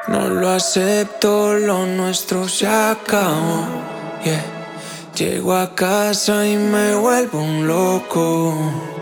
No lo acepto, lo nuestro se acabó. Yeah. Llego a casa y me vuelvo un loco.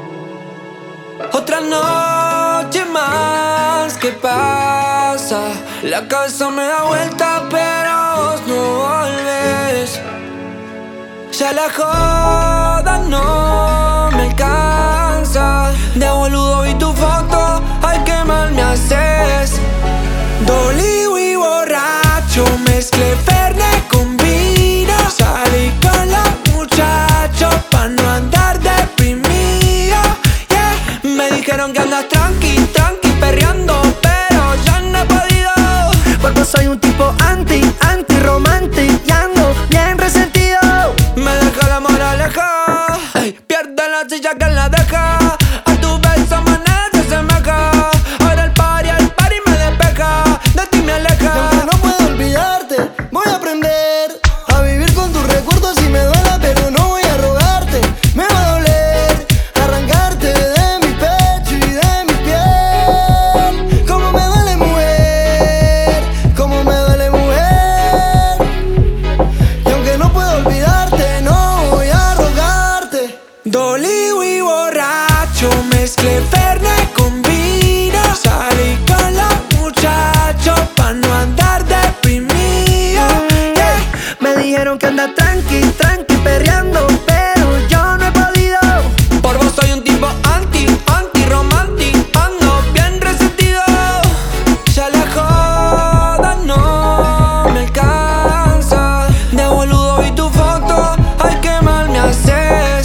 Otra noche más, ¿qué pasa? La casa me da vuelta, pero vos no volves. Ya la joda no me alcanza. De boludo vi tu foto, ay qué mal me haces. Dolido y borracho, mezclé Fernet con vino. Salí con los muchachos pa' no andar deprimido, yeah. Me dijeron que andas tranqui, perreando, pero yo no he podido. Porque soy un tipo anti-romántico y ando bien resentido. Me deja la moraleja, ey, pierde la silla que la deja. A tu beso amanece, se me cae. Ahora el party me despeja. De ti me aleja. Y aunque no puedo olvidarte, voy a aprender a vivir con tus recuerdos y me duela, pero no voy a rogarte. Me va a doler arrancarte de mi pecho y de mi piel. Cómo me duele, mujer, cómo me duele, mujer. Y aunque no puedo olvidarte, no voy a rogarte. Dolido y borracho, mezclé Fernet con vino. Salí con los muchachos pa' no andar deprimido, yeah. Me dijeron que anda tranqui, perreando, pero yo no he podido. Por vos soy un tipo anti-romántico, ando bien resentido. Ya la joda no me alcanza. De boludo vi tu foto, ay qué mal me haces.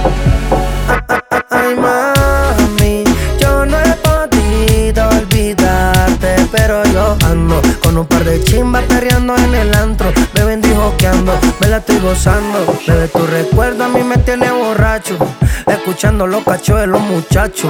Ay, mami, yo no he podido olvidarte, pero yo ando con un par de chimbas perreando en el antro. Me bendijo que ando, me la estoy gozando. Bebé, tu recuerdo a mí me tiene borracho, escuchando los cachos de los muchachos.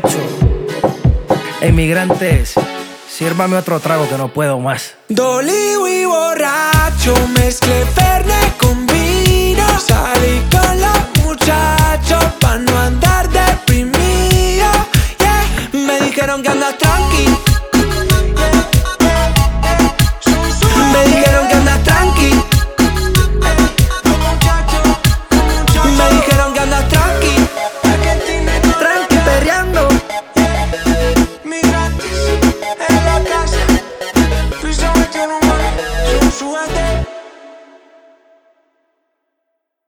Emigrantes, sírvame otro trago que no puedo más. Dolido y borracho, mezclé Fernet con vino. Salí con los muchachos pa' no andar deprimido, yeah. Me dijeron que andas tranqui,